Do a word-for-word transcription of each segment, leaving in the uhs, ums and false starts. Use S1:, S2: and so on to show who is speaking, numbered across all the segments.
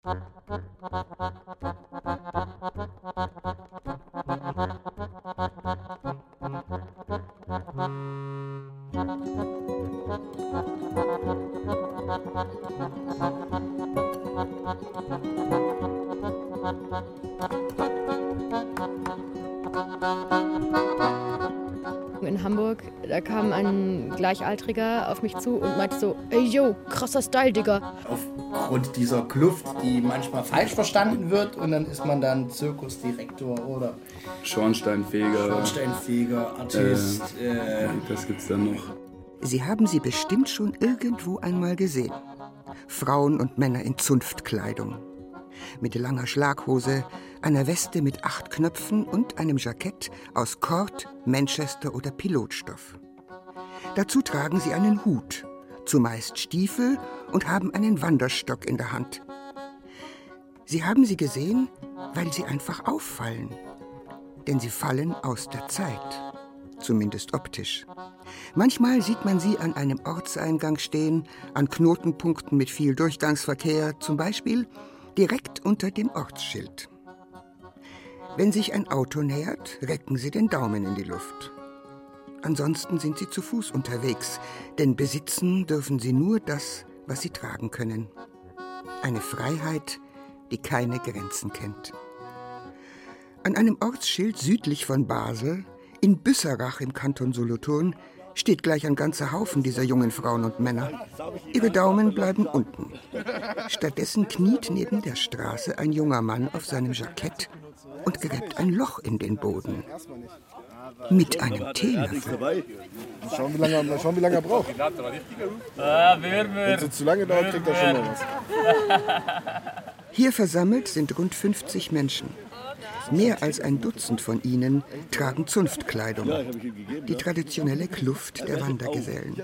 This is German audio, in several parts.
S1: In Hamburg, da kam ein Gleichaltriger auf mich zu und meinte so, ey yo, krasser Style, Digga.
S2: Aufgrund dieser Kluft, die manchmal falsch verstanden wird und dann ist man dann Zirkusdirektor oder
S3: Schornsteinfeger,
S2: Schornsteinfeger, Artist.
S3: Äh, äh, das gibt's dann noch.
S4: Sie haben sie bestimmt schon irgendwo einmal gesehen. Frauen und Männer in Zunftkleidung. Mit langer Schlaghose, einer Weste mit acht Knöpfen und einem Jackett aus Cord, Manchester oder Pilotstoff. Dazu tragen sie einen Hut, zumeist Stiefel und haben einen Wanderstock in der Hand. Sie haben sie gesehen, weil sie einfach auffallen. Denn sie fallen aus der Zeit, zumindest optisch. Manchmal sieht man sie an einem Ortseingang stehen, an Knotenpunkten mit viel Durchgangsverkehr, zum Beispiel direkt unter dem Ortsschild. Wenn sich ein Auto nähert, recken sie den Daumen in die Luft. Ansonsten sind sie zu Fuß unterwegs, denn besitzen dürfen sie nur das, was sie tragen können. Eine Freiheit, die keine Grenzen kennt. An einem Ortsschild südlich von Basel, in Büsserach im Kanton Solothurn, steht gleich ein ganzer Haufen dieser jungen Frauen und Männer. Ihre Daumen bleiben unten. Stattdessen kniet neben der Straße ein junger Mann auf seinem Jackett und gräbt ein Loch in den Boden. Mit einem Teelöffel.
S5: Schauen, wie lange, schauen, wie lange er braucht. Wenn es zu lange dauert, kriegt er schon mal was.
S4: Hier versammelt sind rund fünfzig Menschen. Mehr als ein Dutzend von ihnen tragen Zunftkleidung, die traditionelle Kluft der Wandergesellen.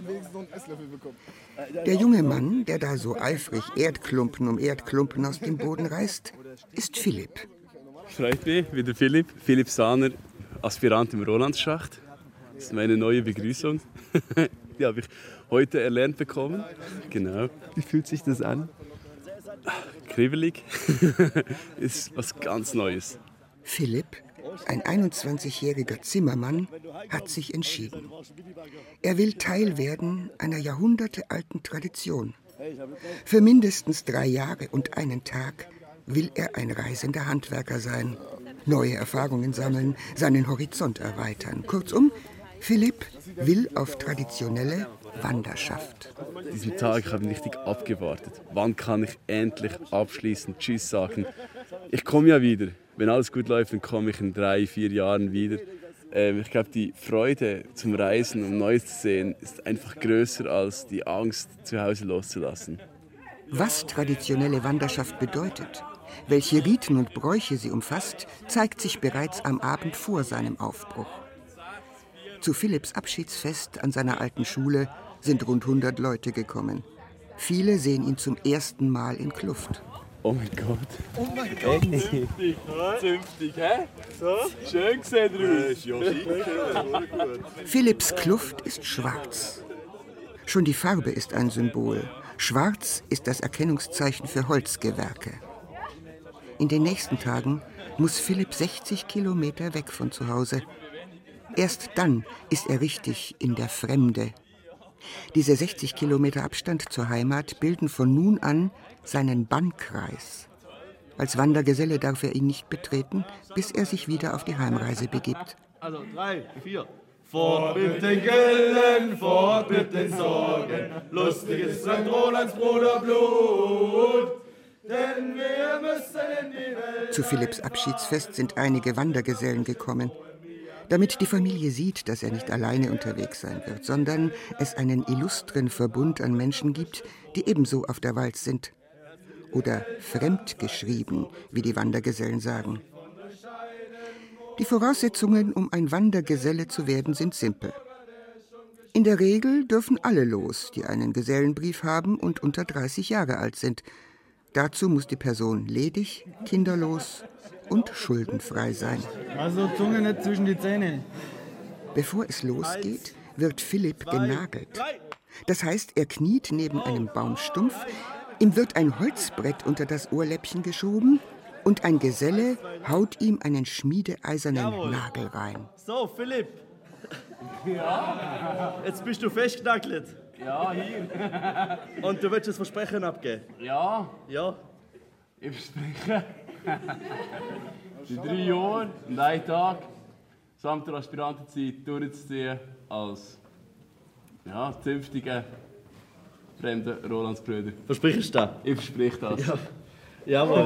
S4: Der junge Mann, der da so eifrig Erdklumpen um Erdklumpen aus dem Boden reißt, ist Philipp.
S3: Freut mich, wieder Philipp. Philipp Sahner, Aspirant im Rolandsschacht. Das ist meine neue Begrüßung. Die habe ich heute erlernt bekommen. Genau. Wie fühlt sich das an? Kribbelig. Ist was ganz Neues.
S4: Philipp, ein einundzwanzigjähriger Zimmermann, hat sich entschieden. Er will Teil werden einer jahrhundertealten Tradition. Für mindestens drei Jahre und einen Tag will er ein reisender Handwerker sein, neue Erfahrungen sammeln, seinen Horizont erweitern. Kurzum, Philipp will auf traditionelle Wanderschaft.
S3: Diesen Tag habe ich richtig abgewartet. Wann kann ich endlich abschließend Tschüss sagen? Ich komme ja wieder. Wenn alles gut läuft, dann komme ich in drei, vier Jahren wieder. Ähm, ich glaube, die Freude zum Reisen und Neues zu sehen, ist einfach größer als die Angst, zu Hause loszulassen.
S4: Was traditionelle Wanderschaft bedeutet, welche Riten und Bräuche sie umfasst, zeigt sich bereits am Abend vor seinem Aufbruch. Zu Philipps Abschiedsfest an seiner alten Schule sind rund hundert Leute gekommen. Viele sehen ihn zum ersten Mal in Kluft.
S3: Oh mein Gott.
S6: Oh mein Gott. Zünftig, zünftig, hä? So? Schön gesehen, Ruth. Ja, schick.
S4: Philipps Kluft ist schwarz. Schon die Farbe ist ein Symbol. Schwarz ist das Erkennungszeichen für Holzgewerke. In den nächsten Tagen muss Philipp sechzig Kilometer weg von zu Hause. Erst dann ist er richtig in der Fremde. Diese sechzig Kilometer Abstand zur Heimat bilden von nun an seinen Bannkreis. Als Wandergeselle darf er ihn nicht betreten, bis er sich wieder auf die Heimreise begibt.
S6: Also drei, vier. Fort mit den Göllen, fort mit den Sorgen, lustig ist Sankt Rolands Bruderblut, denn wir müssen in die Welt...
S4: Zu Philipps Abschiedsfest sind einige Wandergesellen gekommen. Damit die Familie sieht, dass er nicht alleine unterwegs sein wird, sondern es einen illustren Verbund an Menschen gibt, die ebenso auf der Walz sind. Oder fremdgeschrieben, wie die Wandergesellen sagen. Die Voraussetzungen, um ein Wandergeselle zu werden, sind simpel. In der Regel dürfen alle los, die einen Gesellenbrief haben und unter dreißig Jahre alt sind. Dazu muss die Person ledig, kinderlos und schuldenfrei sein.
S7: Also Zunge nicht zwischen die Zähne.
S4: Bevor es losgeht, wird Philipp genagelt. Das heißt, er kniet neben einem Baumstumpf, Ihm wird ein Holzbrett unter das Ohrläppchen geschoben und ein Geselle haut ihm einen schmiedeeisernen
S6: Jawohl.
S4: Nagel rein.
S6: So, Philipp. Ja. Jetzt bist du festgenagelt.
S3: Ja, hier.
S6: Und du willst das Versprechen abgeben?
S3: Ja,
S6: Ja.
S3: ich verspreche. Die drei Jahre und einen Tag samt der Aspirantenzeit durchzuziehen als ja, zünftige fremde Rolandsbrüder.
S6: Versprichst du das?
S3: Ich verspreche das.
S6: Ja. Jawohl.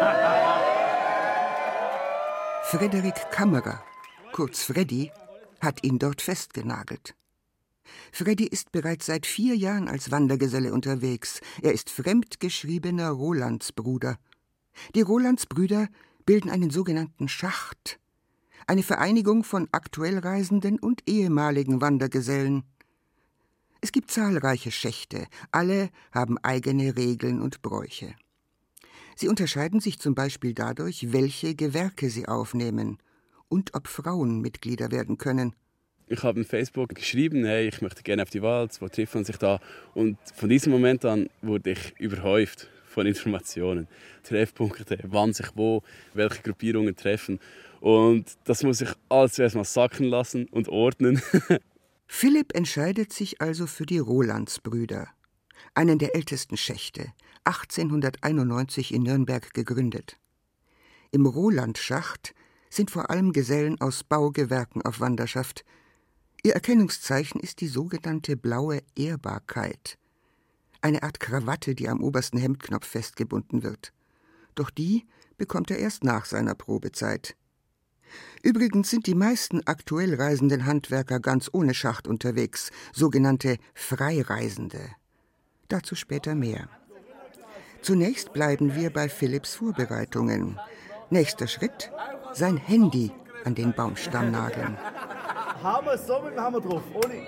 S4: Frederik Kammerer, kurz Freddy, hat ihn dort festgenagelt. Freddy ist bereits seit vier Jahren als Wandergeselle unterwegs. Er ist fremdgeschriebener Rolandsbruder. Die Rolandsbrüder bilden einen sogenannten Schacht, eine Vereinigung von aktuell Reisenden und ehemaligen Wandergesellen. Es gibt zahlreiche Schächte, alle haben eigene Regeln und Bräuche. Sie unterscheiden sich zum Beispiel dadurch, welche Gewerke sie aufnehmen und ob Frauen Mitglieder werden können.
S3: Ich habe in Facebook geschrieben, hey, ich möchte gerne auf die Walz, wo trifft man sich da? Und von diesem Moment an wurde ich überhäuft von Informationen. Treffpunkte, wann sich wo, welche Gruppierungen treffen. Und das muss ich alles zuerst mal sacken lassen und ordnen.
S4: Philipp entscheidet sich also für die Rolandsbrüder, einen der ältesten Schächte, achtzehnhunderteinundneunzig in Nürnberg gegründet. Im Rolandschacht sind vor allem Gesellen aus Baugewerken auf Wanderschaft. Ihr Erkennungszeichen ist die sogenannte blaue Ehrbarkeit, eine Art Krawatte, die am obersten Hemdknopf festgebunden wird. Doch die bekommt er erst nach seiner Probezeit. Übrigens sind die meisten aktuell reisenden Handwerker ganz ohne Schacht unterwegs, sogenannte Freireisende. Dazu später mehr. Zunächst bleiben wir bei Philipps Vorbereitungen. Nächster Schritt: sein Handy an den Baumstamm nageln.
S6: Haben wir es so mit dem Hammer drauf, ohne...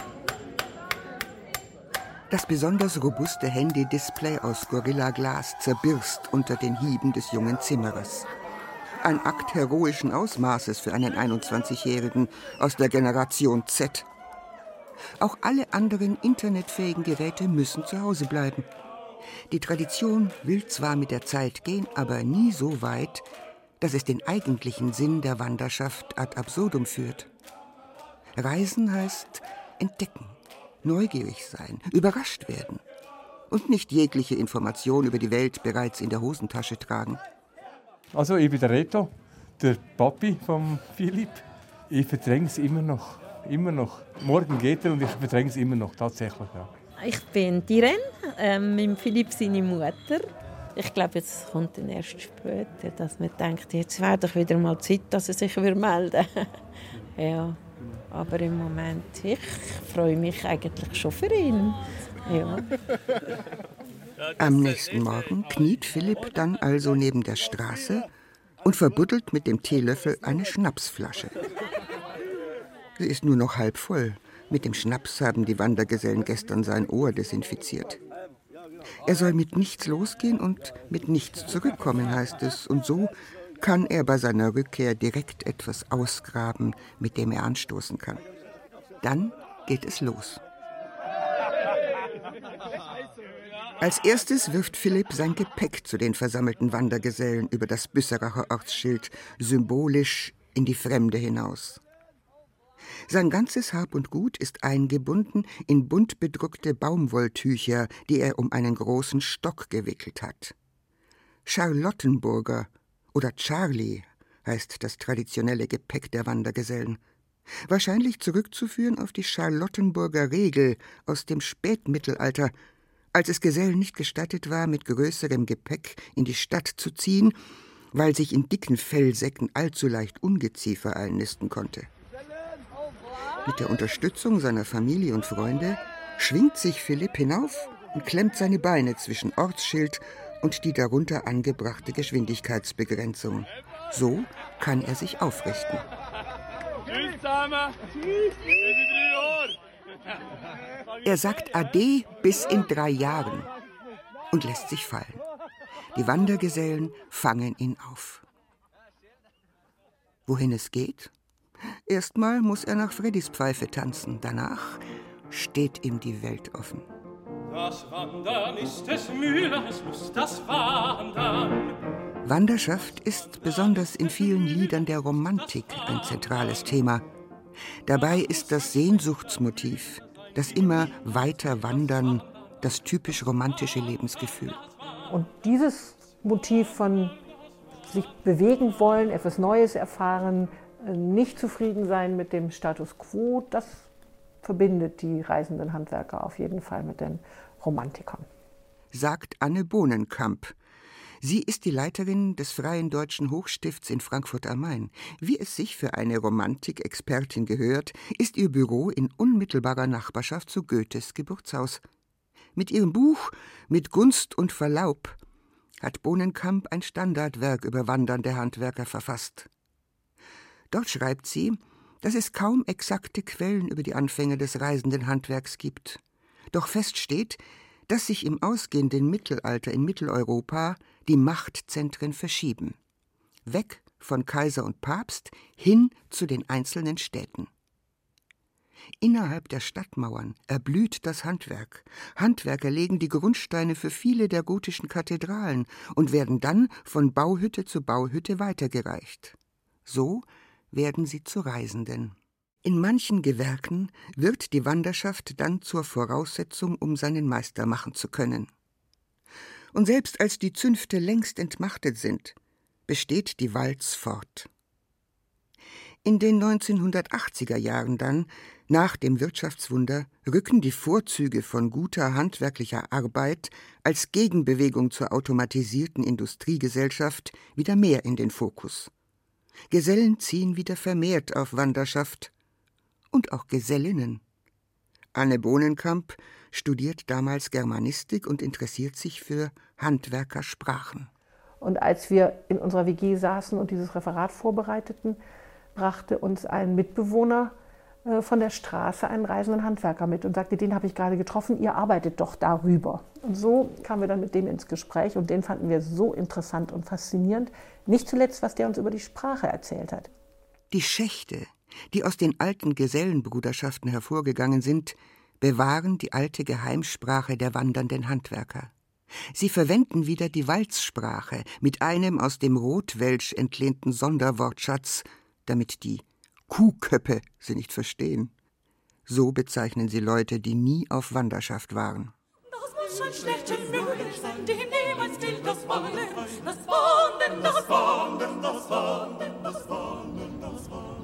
S4: Das besonders robuste Handy-Display aus Gorilla-Glas zerbirst unter den Hieben des jungen Zimmerers. Ein Akt heroischen Ausmaßes für einen einundzwanzigjährigen aus der Generation Z. Auch alle anderen internetfähigen Geräte müssen zu Hause bleiben. Die Tradition will zwar mit der Zeit gehen, aber nie so weit, dass es den eigentlichen Sinn der Wanderschaft ad absurdum führt. Reisen heißt entdecken, neugierig sein, überrascht werden und nicht jegliche Information über die Welt bereits in der Hosentasche tragen.
S8: Also ich bin der Reto, der Papi von Philipp. Ich verdränge es immer noch, immer noch. Morgen geht er und ich verdränge es immer noch, tatsächlich. Ja.
S9: Ich bin die Irene, ähm, mit Philipp seine Mutter. Ich glaube, jetzt kommt dann erst später, dass man denkt, jetzt wäre doch wieder mal Zeit, dass er sich melden würde. Ja, aber im Moment, ich freue mich eigentlich schon für ihn. Ja.
S4: Am nächsten Morgen kniet Philipp dann also neben der Straße und verbuddelt mit dem Teelöffel eine Schnapsflasche. Sie ist nur noch halb voll. Mit dem Schnaps haben die Wandergesellen gestern sein Ohr desinfiziert. Er soll mit nichts losgehen und mit nichts zurückkommen, heißt es. Und so kann er bei seiner Rückkehr direkt etwas ausgraben, mit dem er anstoßen kann. Dann geht es los. Als erstes wirft Philipp sein Gepäck zu den versammelten Wandergesellen über das Büsseracher Ortsschild, symbolisch in die Fremde hinaus. Sein ganzes Hab und Gut ist eingebunden in bunt bedruckte Baumwolltücher, die er um einen großen Stock gewickelt hat. Charlottenburger oder Charlie heißt das traditionelle Gepäck der Wandergesellen. Wahrscheinlich zurückzuführen auf die Charlottenburger Regel aus dem Spätmittelalter, als es Gesellen nicht gestattet war, mit größerem Gepäck in die Stadt zu ziehen, weil sich in dicken Fellsäcken allzu leicht Ungeziefer einnisten konnte. Mit der Unterstützung seiner Familie und Freunde schwingt sich Philipp hinauf und klemmt seine Beine zwischen Ortsschild und die darunter angebrachte Geschwindigkeitsbegrenzung. So kann er sich aufrichten.
S6: Tschüss zusammen. Tschüss. Bis in drei Jahren.
S4: Er sagt Ade bis in drei Jahren und lässt sich fallen. Die Wandergesellen fangen ihn auf. Wohin es geht? Erstmal muss er nach Freddys Pfeife tanzen. Danach steht ihm die Welt offen.
S10: Das Wandern ist des Müllers Lust, das Wandern.
S4: Wanderschaft ist besonders in vielen Liedern der Romantik ein zentrales Thema. Dabei ist das Sehnsuchtsmotiv, das immer weiter Wandern, das typisch romantische Lebensgefühl.
S11: Und dieses Motiv von sich bewegen wollen, etwas Neues erfahren, nicht zufrieden sein mit dem Status quo, das verbindet die reisenden Handwerker auf jeden Fall mit den Romantikern.
S4: Sagt Anne Bohnenkamp. Sie ist die Leiterin des Freien Deutschen Hochstifts in Frankfurt am Main. Wie es sich für eine Romantikexpertin gehört, ist ihr Büro in unmittelbarer Nachbarschaft zu Goethes Geburtshaus. Mit ihrem Buch »Mit Gunst und Verlaub« hat Bohnenkamp ein Standardwerk über wandernde Handwerker verfasst. Dort schreibt sie, dass es kaum exakte Quellen über die Anfänge des reisenden Handwerks gibt. Doch fest steht, dass sich im ausgehenden Mittelalter in Mitteleuropa die Machtzentren verschieben. Weg von Kaiser und Papst hin zu den einzelnen Städten. Innerhalb der Stadtmauern erblüht das Handwerk. Handwerker legen die Grundsteine für viele der gotischen Kathedralen und werden dann von Bauhütte zu Bauhütte weitergereicht. So werden sie zu Reisenden. In manchen Gewerken wird die Wanderschaft dann zur Voraussetzung, um seinen Meister machen zu können. Und selbst als die Zünfte längst entmachtet sind, besteht die Walz fort. In den neunzehnhundertachtziger Jahren dann, nach dem Wirtschaftswunder, rücken die Vorzüge von guter handwerklicher Arbeit als Gegenbewegung zur automatisierten Industriegesellschaft wieder mehr in den Fokus. Gesellen ziehen wieder vermehrt auf Wanderschaft. Und auch Gesellinnen. Anne Bohnenkamp studiert damals Germanistik und interessiert sich für Handwerkersprachen.
S11: Und als wir in unserer W G saßen und dieses Referat vorbereiteten, brachte uns ein Mitbewohner äh, von der Straße einen reisenden Handwerker mit und sagte, den habe ich gerade getroffen, ihr arbeitet doch darüber. Und so kamen wir dann mit dem ins Gespräch und den fanden wir so interessant und faszinierend, nicht zuletzt, was der uns über die Sprache erzählt hat.
S4: Die Schächte, die aus den alten Gesellenbruderschaften hervorgegangen sind, bewahren die alte Geheimsprache der wandernden Handwerker. Sie verwenden wieder die Walzsprache mit einem aus dem Rotwelsch entlehnten Sonderwortschatz, damit die Kuhköppe sie nicht verstehen. So bezeichnen sie Leute, die nie auf Wanderschaft waren.
S10: Das muss schon schlecht möglich sein, dem niemals gilt das Wandern, das Wandern, das Wandern, das Wandern, das Wandern, das Wandern.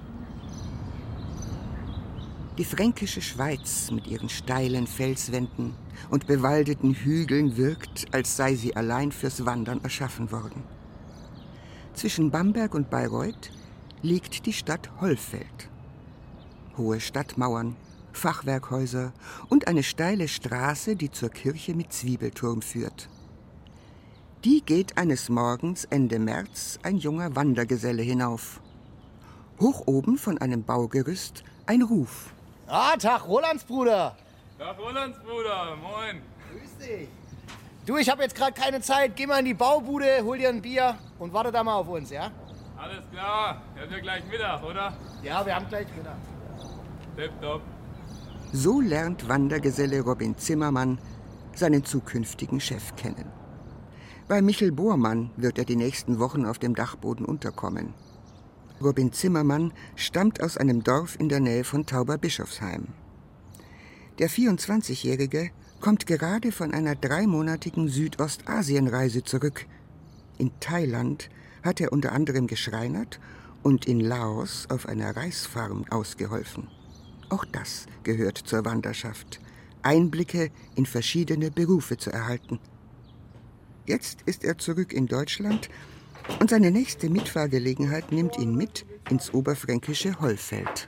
S4: Die fränkische Schweiz mit ihren steilen Felswänden und bewaldeten Hügeln wirkt, als sei sie allein fürs Wandern erschaffen worden. Zwischen Bamberg und Bayreuth liegt die Stadt Hollfeld. Hohe Stadtmauern, Fachwerkhäuser und eine steile Straße, die zur Kirche mit Zwiebelturm führt. Die geht eines Morgens Ende März ein junger Wandergeselle hinauf. Hoch oben von einem Baugerüst ein Ruf.
S2: Ah, Tag, Rolandsbruder.
S6: Tag, Rolandsbruder, moin.
S2: Grüß dich. Du, ich habe jetzt gerade keine Zeit. Geh mal in die Baubude, hol dir ein Bier und warte da mal auf uns, ja?
S6: Alles klar. Wir haben ja gleich Mittag, oder?
S2: Ja, wir haben gleich Mittag.
S6: Tipptopp.
S4: So lernt Wandergeselle Robin Zimmermann seinen zukünftigen Chef kennen. Bei Michel Bohrmann wird er die nächsten Wochen auf dem Dachboden unterkommen. Robin Zimmermann stammt aus einem Dorf in der Nähe von Tauberbischofsheim. Der vierundzwanzigjährige kommt gerade von einer dreimonatigen Südostasienreise zurück. In Thailand hat er unter anderem geschreinert und in Laos auf einer Reisfarm ausgeholfen. Auch das gehört zur Wanderschaft, Einblicke in verschiedene Berufe zu erhalten. Jetzt ist er zurück in Deutschland und seine nächste Mitfahrgelegenheit nimmt ihn mit ins oberfränkische Hollfeld.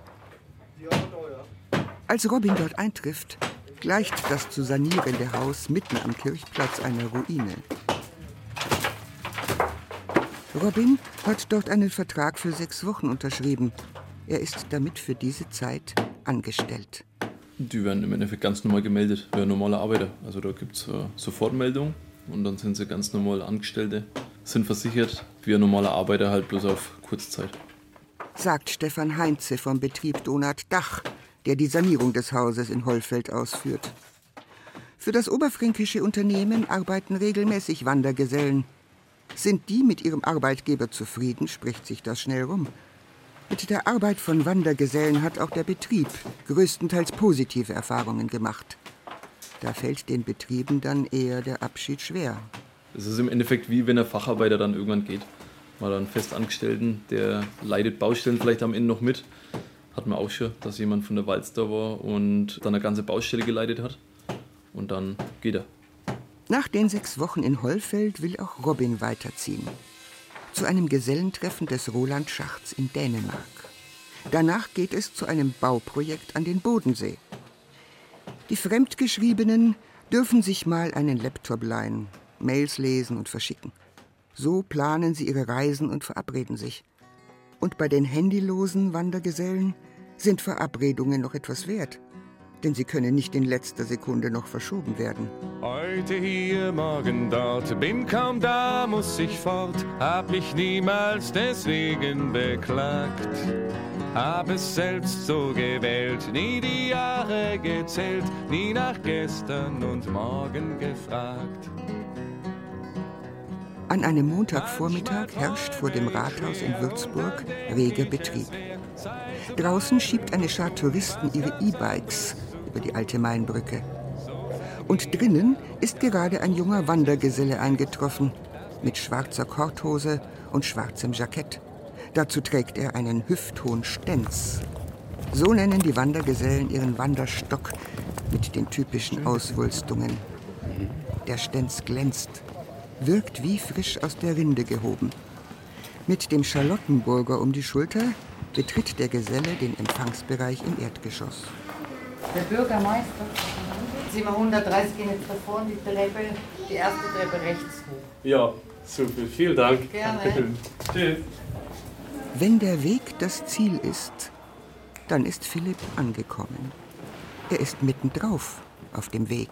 S4: Als Robin dort eintrifft, gleicht das zu sanierende Haus mitten am Kirchplatz einer Ruine. Robin hat dort einen Vertrag für sechs Wochen unterschrieben. Er ist damit für diese Zeit angestellt.
S12: Die werden im Endeffekt ganz normal gemeldet, wie ein normaler Arbeiter. Also da gibt es äh, Sofortmeldung und dann sind sie ganz normal Angestellte, sind versichert, wie ein normaler Arbeiter, halt bloß auf Kurzzeit.
S4: Sagt Stefan Heinze vom Betrieb Donat Dach, der die Sanierung des Hauses in Hollfeld ausführt. Für das oberfränkische Unternehmen arbeiten regelmäßig Wandergesellen. Sind die mit ihrem Arbeitgeber zufrieden, spricht sich das schnell rum. Mit der Arbeit von Wandergesellen hat auch der Betrieb größtenteils positive Erfahrungen gemacht. Da fällt den Betrieben dann eher der Abschied schwer.
S12: Es ist im Endeffekt wie wenn ein Facharbeiter dann irgendwann geht. Mal einen Festangestellten, der leidet Baustellen vielleicht am Ende noch mit. Hat man auch schon, dass jemand von der Walz da war und dann eine ganze Baustelle geleitet hat. Und dann geht er.
S4: Nach den sechs Wochen in Hollfeld will auch Robin weiterziehen. Zu einem Gesellentreffen des Roland Schachts in Dänemark. Danach geht es zu einem Bauprojekt an den Bodensee. Die Fremdgeschriebenen dürfen sich mal einen Laptop leihen, Mails lesen und verschicken. So planen sie ihre Reisen und verabreden sich. Und bei den handylosen Wandergesellen sind Verabredungen noch etwas wert. Denn sie können nicht in letzter Sekunde noch verschoben werden.
S13: Heute hier, morgen dort, bin kaum da, muss ich fort, hab mich niemals deswegen beklagt. Hab es selbst so gewählt, nie die Jahre gezählt, nie nach gestern und morgen gefragt.
S4: An einem Montagvormittag herrscht vor dem Rathaus in Würzburg reger Betrieb. Draußen schiebt eine Schar Touristen ihre E-Bikes über die alte Mainbrücke. Und drinnen ist gerade ein junger Wandergeselle eingetroffen, mit schwarzer Korthose und schwarzem Jackett. Dazu trägt er einen hüfthohen Stenz. So nennen die Wandergesellen ihren Wanderstock mit den typischen Auswulstungen. Der Stenz glänzt, wirkt wie frisch aus der Rinde gehoben. Mit dem Charlottenburger um die Schulter betritt der Geselle den Empfangsbereich im Erdgeschoss.
S14: Der Bürgermeister, Zimmer hundertdreißig, gehen jetzt da vorne die Treppe, die erste Treppe rechts hoch.
S3: Ja, super, vielen Dank.
S14: Gerne.
S3: Tschüss.
S4: Wenn der Weg das Ziel ist, dann ist Philipp angekommen. Er ist mittendrauf auf dem Weg.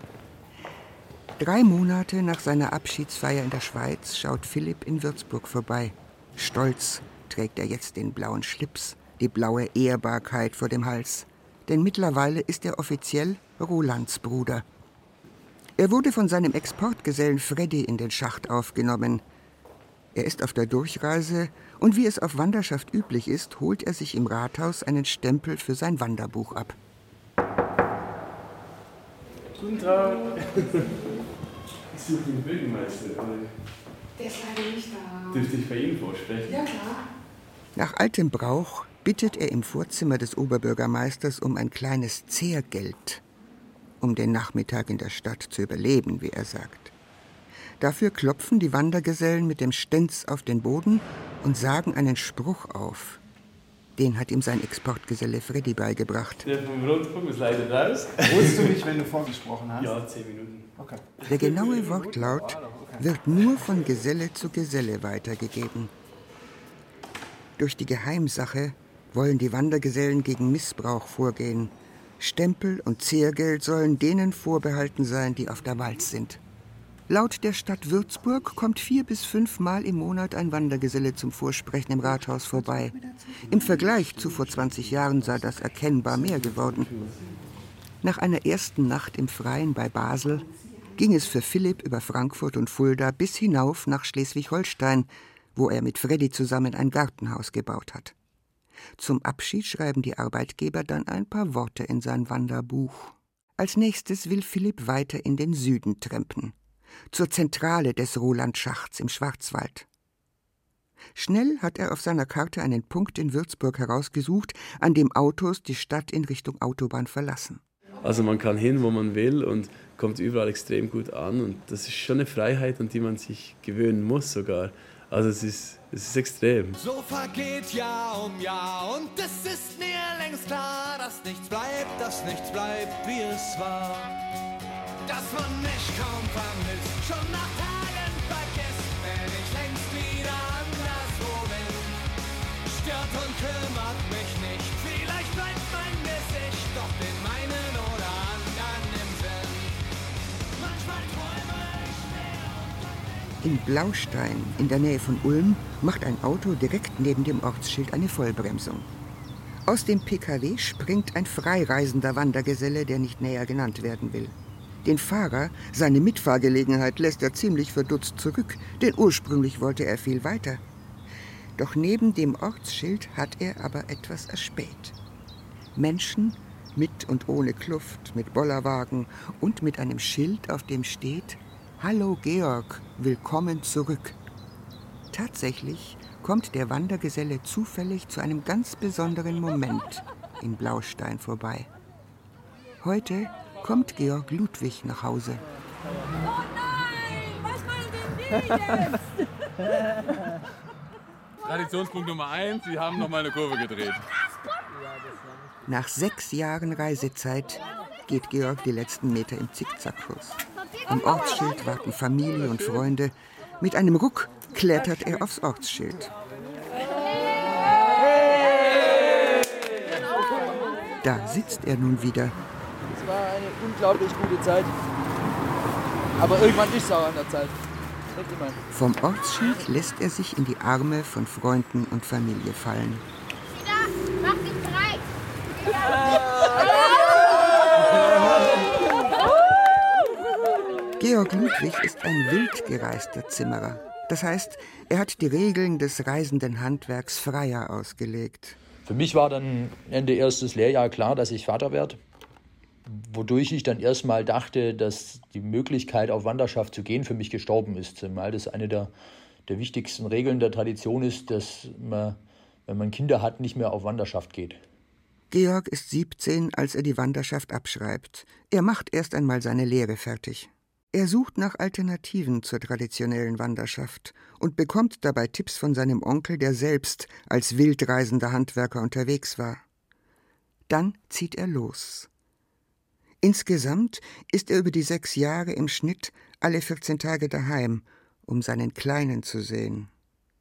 S4: Drei Monate nach seiner Abschiedsfeier in der Schweiz schaut Philipp in Würzburg vorbei. Stolz trägt er jetzt den blauen Schlips, die blaue Ehrbarkeit vor dem Hals. Denn mittlerweile ist er offiziell Rolands Bruder. Er wurde von seinem Exportgesellen Freddy in den Schacht aufgenommen. Er ist auf der Durchreise und wie es auf Wanderschaft üblich ist, holt er sich im Rathaus einen Stempel für sein Wanderbuch ab.
S3: Guten Tag. Ich suche den Bürgermeister.
S14: Der ist leider nicht da.
S3: Dürfte ich bei Ihnen vorsprechen?
S14: Ja, klar.
S4: Nach altem Brauch bittet er im Vorzimmer des Oberbürgermeisters um ein kleines Zehrgeld, um den Nachmittag in der Stadt zu überleben, wie er sagt. Dafür klopfen die Wandergesellen mit dem Stenz auf den Boden und sagen einen Spruch auf. Den hat ihm sein Exportgeselle Freddy beigebracht.
S3: Der vom Rundfunk ist leider raus.
S5: Holst du mich, wenn du vorgesprochen hast?
S3: Ja, zehn Minuten.
S5: Okay.
S4: Der genaue Wortlaut wird nur von Geselle zu Geselle weitergegeben. Durch die Geheimsache wollen die Wandergesellen gegen Missbrauch vorgehen. Stempel und Zehrgeld sollen denen vorbehalten sein, die auf der Walz sind. Laut der Stadt Würzburg kommt vier bis fünfmal im Monat ein Wandergeselle zum Vorsprechen im Rathaus vorbei. Im Vergleich zu vor zwanzig Jahren sei das erkennbar mehr geworden. Nach einer ersten Nacht im Freien bei Basel ging es für Philipp über Frankfurt und Fulda bis hinauf nach Schleswig-Holstein, wo er mit Freddy zusammen ein Gartenhaus gebaut hat. Zum Abschied schreiben die Arbeitgeber dann ein paar Worte in sein Wanderbuch. Als nächstes will Philipp weiter in den Süden trampen, zur Zentrale des Roland Schachts im Schwarzwald. Schnell hat er auf seiner Karte einen Punkt in Würzburg herausgesucht, an dem Autos die Stadt in Richtung Autobahn verlassen.
S3: Also man kann hin, wo man will und kommt überall extrem gut an. Und das ist schon eine Freiheit, an die man sich gewöhnen muss sogar. Also es ist, es ist extrem.
S6: So vergeht Jahr um Jahr und es ist mir längst klar, dass nichts bleibt, dass nichts bleibt, wie es war. Dass man mich kaum vermisst, schon nach Tagen vergisst, wenn ich längst wieder anderswo bin. Stört und kümmert mich nicht, vielleicht bleibt mein Gesicht doch den meinen oder anderen im Sinn. Manchmal träume ich mehr.
S4: In Blaustein, in der Nähe von Ulm, macht ein Auto direkt neben dem Ortsschild eine Vollbremsung. Aus dem P K W springt ein freireisender Wandergeselle, der nicht näher genannt werden will. Den Fahrer, seine Mitfahrgelegenheit, lässt er ziemlich verdutzt zurück, denn ursprünglich wollte er viel weiter. Doch neben dem Ortsschild hat er aber etwas erspäht. Menschen mit und ohne Kluft, mit Bollerwagen und mit einem Schild, auf dem steht: »Hallo Georg, willkommen zurück.« Tatsächlich kommt der Wandergeselle zufällig zu einem ganz besonderen Moment in Blaustein vorbei. Heute kommt Georg Ludwig nach Hause.
S10: Oh nein, was machen denn die jetzt?
S13: Traditionspunkt Nummer eins, Sie haben noch mal eine Kurve gedreht.
S4: Nach sechs Jahren Reisezeit geht Georg die letzten Meter im Zickzackkurs. Am Ortsschild warten Familie und Freunde. Mit einem Ruck klettert er aufs Ortsschild. Da sitzt er nun wieder.
S15: Es war eine unglaublich gute Zeit. Aber irgendwann ist es auch an der Zeit.
S4: Vom Ortsschild lässt er sich in die Arme von Freunden und Familie fallen.
S10: Mach dich bereit!
S4: Georg Ludwig ist ein wild gereister Zimmerer. Das heißt, er hat die Regeln des reisenden Handwerks freier ausgelegt.
S16: Für mich war dann Ende erstes Lehrjahr klar, dass ich Vater werde. Wodurch ich dann erstmal dachte, dass die Möglichkeit, auf Wanderschaft zu gehen, für mich gestorben ist. Weil das eine der, der wichtigsten Regeln der Tradition ist, dass man, wenn man Kinder hat, nicht mehr auf Wanderschaft geht.
S4: Georg ist siebzehn, als er die Wanderschaft abschreibt. Er macht erst einmal seine Lehre fertig. Er sucht nach Alternativen zur traditionellen Wanderschaft und bekommt dabei Tipps von seinem Onkel, der selbst als wildreisender Handwerker unterwegs war. Dann zieht er los. Insgesamt ist er über die sechs Jahre im Schnitt alle vierzehn Tage daheim, um seinen Kleinen zu sehen.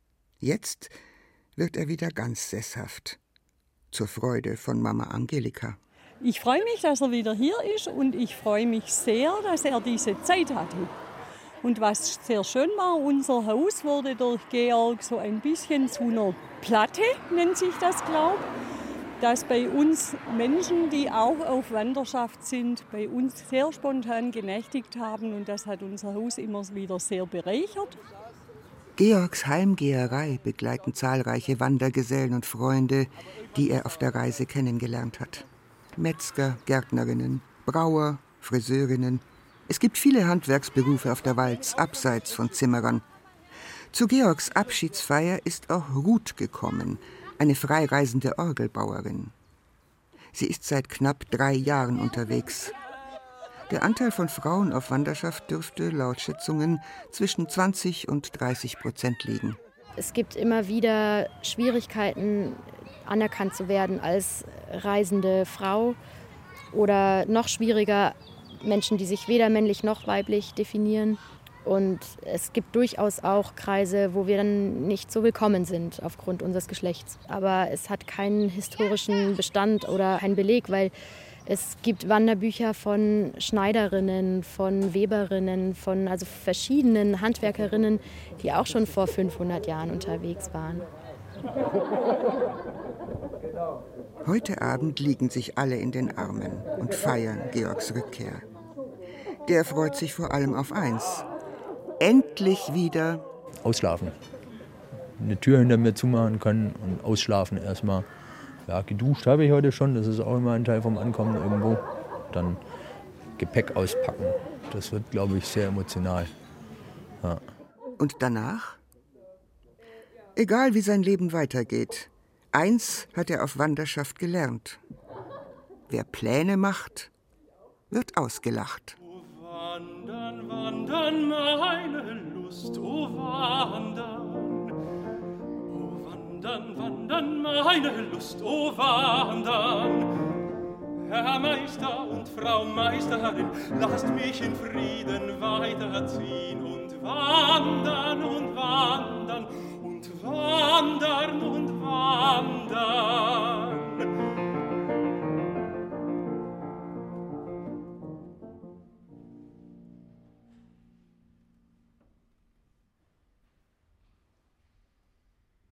S4: Jetzt wird er wieder ganz sesshaft, zur Freude von Mama Angelika.
S17: Ich freue mich, dass er wieder hier ist und ich freue mich sehr, dass er diese Zeit hatte. Und was sehr schön war, unser Haus wurde durch Georg so ein bisschen zu einer Platte, nennt sich das, glaube ich. Dass bei uns Menschen, die auch auf Wanderschaft sind, bei uns sehr spontan genächtigt haben und das hat unser Haus immer wieder sehr bereichert.
S4: Georgs Heimgeherei begleiten zahlreiche Wandergesellen und Freunde, die er auf der Reise kennengelernt hat. Metzger, Gärtnerinnen, Brauer, Friseurinnen. Es gibt viele Handwerksberufe auf der Walz, abseits von Zimmerern. Zu Georgs Abschiedsfeier ist auch Ruth gekommen, eine freireisende Orgelbauerin. Sie ist seit knapp drei Jahren unterwegs. Der Anteil von Frauen auf Wanderschaft dürfte laut Schätzungen zwischen zwanzig und dreißig Prozent liegen.
S1: Es gibt immer wieder Schwierigkeiten, anerkannt zu werden als reisende Frau oder noch schwieriger, Menschen, die sich weder männlich noch weiblich definieren. Und es gibt durchaus auch Kreise, wo wir dann nicht so willkommen sind aufgrund unseres Geschlechts. Aber es hat keinen historischen Bestand oder keinen Beleg, weil es gibt Wanderbücher von Schneiderinnen, von Weberinnen, von also verschiedenen Handwerkerinnen, die auch schon vor fünfhundert Jahren unterwegs waren.
S4: Heute Abend liegen sich alle in den Armen und feiern Georgs Rückkehr. Der freut sich vor allem auf eins: endlich wieder
S16: Ausschlafen. Eine Tür hinter mir zumachen können und ausschlafen erstmal. Ja, geduscht habe ich heute schon, das ist auch immer ein Teil vom Ankommen irgendwo. Dann Gepäck auspacken. Das wird, glaube ich, sehr emotional. Ja.
S4: Und danach? Egal wie sein Leben weitergeht, eins hat er auf Wanderschaft gelernt: Wer Pläne macht, wird ausgelacht.
S6: Wandern, wandern, meine Lust, oh wandern. Oh wandern, wandern, meine Lust, oh wandern. Herr Meister und Frau Meisterin, lasst mich in Frieden weiterziehen und wandern und wandern und wandern und wandern.